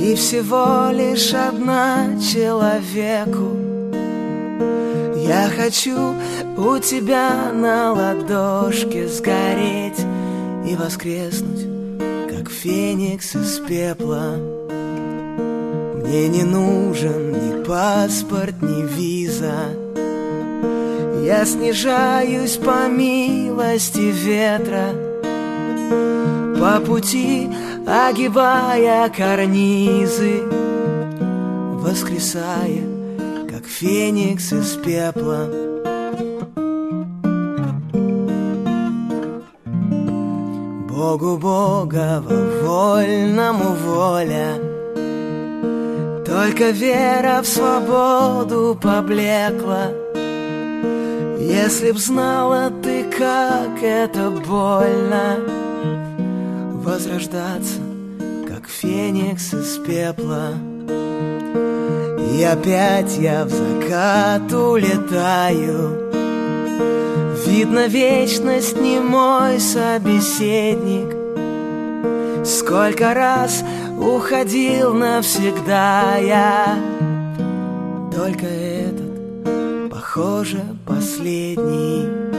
и всего лишь одна человеку. Я хочу у тебя на ладошке сгореть и воскреснуть, как феникс из пепла. Мне не нужен ни паспорт, ни виза. Я снижаюсь по милости ветра, по пути огибая карнизы, воскресая, как феникс из пепла. Богу Богово, вольному воля, только вера в свободу поблекла. Если б знала ты, как это больно возрождаться, как феникс из пепла. И опять я в закат улетаю. Видно, вечность не мой собеседник. Сколько раз уходил навсегда я, только этот, похоже, последний.